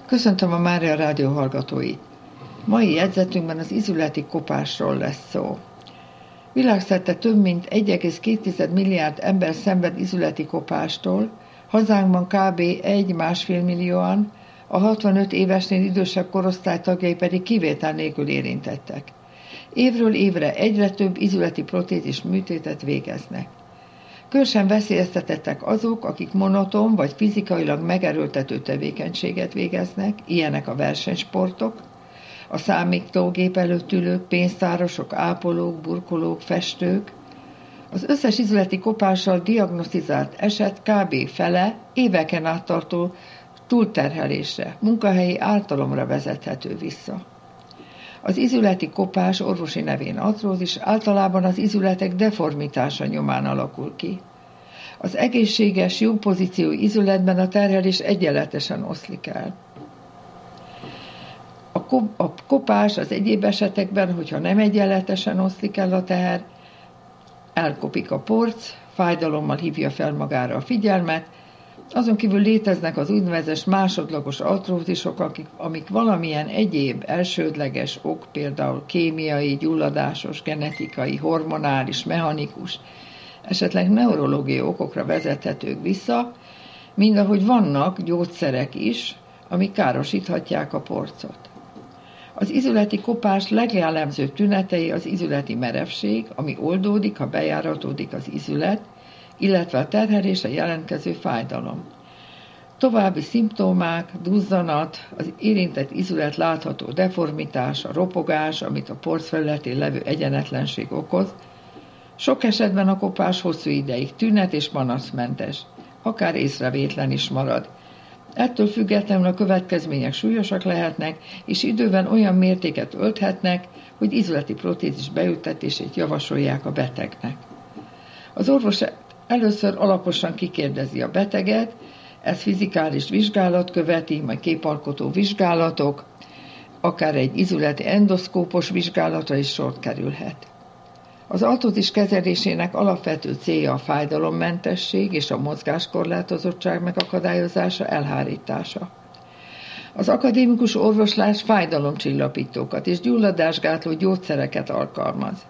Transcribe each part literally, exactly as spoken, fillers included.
Köszöntöm a Mária Rádió hallgatóit! Mai jegyzetünkben az izületi kopásról lesz szó. Világszerte több mint egy egész két milliárd ember szenved izületi kopástól, hazánkban kb. egy-másfél millióan, a hatvanöt évesnél idősebb korosztály tagjai pedig kivétel nélkül érintettek. Évről évre egyre több izületi protézis műtétet végeznek. Különösen veszélyeztetettek azok, akik monoton vagy fizikailag megerőltető tevékenységet végeznek, ilyenek a versenysportok, a számítógép előtt ülők, pénztárosok, ápolók, burkolók, festők. Az összes izületi kopással diagnosztizált eset kb. Fele éveken át tartó túlterhelésre, munkahelyi ártalomra vezethető vissza. Az izületi kopás orvosi nevén artrózis általában az izületek deformitása nyomán alakul ki. Az egészséges, jó pozícióú izületben a terhelés egyenletesen oszlik el. A, kop- a kopás az egyéb esetekben, hogyha nem egyenletesen oszlik el a teher, elkopik a porc, fájdalommal hívja fel magára a figyelmet. Azon kívül léteznek az úgynevezett másodlagos artrózisok, akik, amik valamilyen egyéb elsődleges ok, például kémiai, gyulladásos, genetikai, hormonális, mechanikus, esetleg neurológiai okokra vezethetők vissza, mindahogy vannak gyógyszerek is, amik károsíthatják a porcot. Az izületi kopás legjellemzőbb tünetei az izületi merevség, ami oldódik, ha bejáratódik az izület, illetve a terhelésre jelentkező fájdalom. További szimptomák, duzzanat, az érintett izület látható deformitása, ropogás, amit a porc felületén levő egyenetlenség okoz. Sok esetben a kopás hosszú ideig tünet és panaszmentes, akár észrevétlen is marad. Ettől függetlenül a következmények súlyosak lehetnek, és időben olyan mértéket ölthetnek, hogy izületi protézis beültetését javasolják a betegnek. Az orvos először alaposan kikérdezi a beteget, ez fizikális vizsgálat követi, majd képalkotó vizsgálatok, akár egy izületi endoszkópos vizsgálatra is sor kerülhet. Az artrózis kezelésének alapvető célja a fájdalommentesség és a mozgáskorlátozottság megakadályozása, elhárítása. Az akadémikus orvoslás fájdalomcsillapítókat és gyulladásgátló gyógyszereket alkalmaz.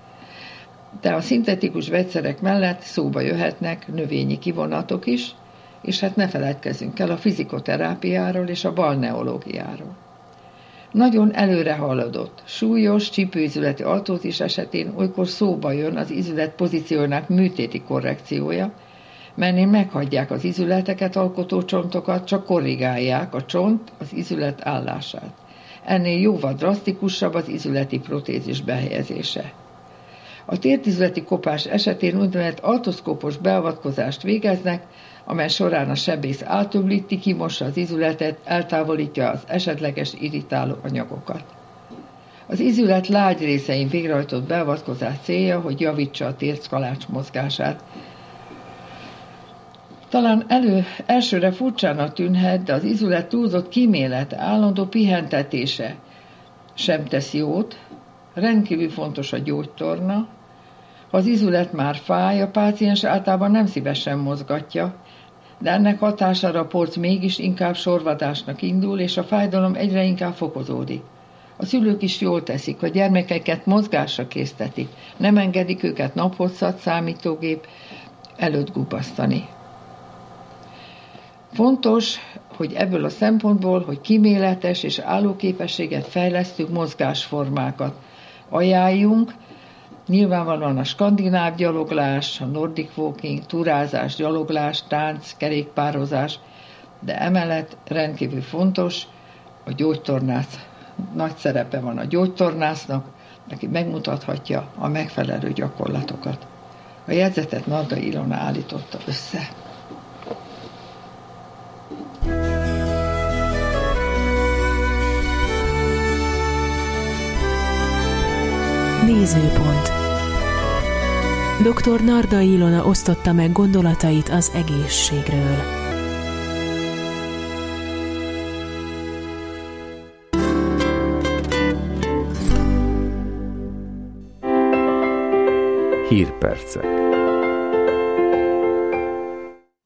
De a szintetikus vegyszerek mellett szóba jöhetnek növényi kivonatok is, és hát ne feledkezzünk el a fizikoterápiáról és a balneológiáról. Nagyon előre haladott, súlyos csípőizületi artrózis esetén olykor szóba jön az izület pozíciójának műtéti korrekciója, melynél meghagyják az izületeket alkotó csontokat, csak korrigálják a csont az izület állását. Ennél jóval drasztikusabb az izületi protézis behelyezése. A tértizületi kopás esetén úgynevezett artroszkópos beavatkozást végeznek, amely során a sebész átöblíti, kimossa az izületet, eltávolítja az esetleges irritáló anyagokat. Az izület lágy részein végrehajtott beavatkozás célja, hogy javítsa a térckalács mozgását. Talán elő, elsőre furcsának tűnhet, de az izület túlzott kímélet, állandó pihentetése sem tesz jót. Rendkívül fontos a gyógytorna. Ha az izület már fáj, a páciens általában nem szívesen mozgatja, de ennek hatására a porc mégis inkább sorvadásnak indul, és a fájdalom egyre inkább fokozódik. A szülők is jól teszik, a gyermekeket mozgásra késztetik, nem engedik őket naphosszat számítógép előtt gubasztani. Fontos, hogy ebből a szempontból, hogy kíméletes és állóképességet fejlesztő mozgásformákat ajánljunk, nyilvánvalóan a skandináv gyaloglás, a nordic walking, turázás, gyaloglás, tánc, kerékpározás, de emellett rendkívül fontos a gyógytornász. Nagy szerepe van a gyógytornásznak, aki megmutathatja a megfelelő gyakorlatokat. A jegyzetet Nardai Ilona állította össze. Nézőpont. doktor Nardai Ilona osztotta meg gondolatait az egészségről. Hírpercek.